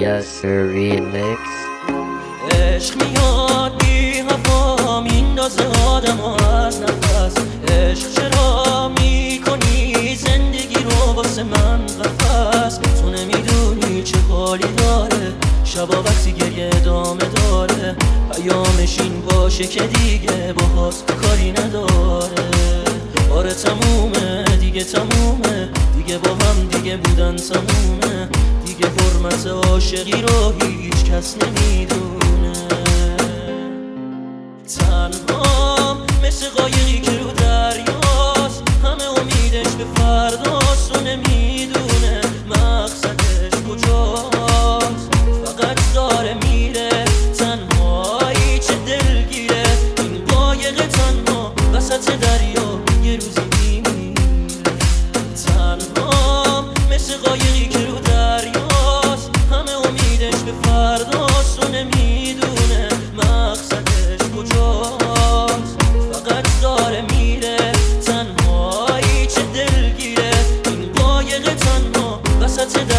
Yasser Remix. عشق میاد بی هوا میندازه آدم از نفس. عشق چرا میکنی زندگی رو واسه من قفس؟ تو نمیدونی چه حالی داره شبا وقتی گریه ادامه داره. پیامش این باشه که دیگه باهات کاری نداره. آره تمومه دیگه، تمومه دیگه، با هم دیگه بودن تمومه دیگه. حرمت عاشقی رو هیچ کس نمیدونه. تنهام مثل قایقی که رو دریاست، همه امیدش به فرداست و نمیدونه مقصدش کجاست. فقط داره میره تنهایی، چه دلگیره این قایق تنها وسط دریا یه روزی میمیره. تنهام مثل قایقی که رو دریاست، همه امیدش به فرداست و نمیدونه مقصدش کجاست. فقط داره میره تنهایی، چه دلگیره این قایق تنها وسط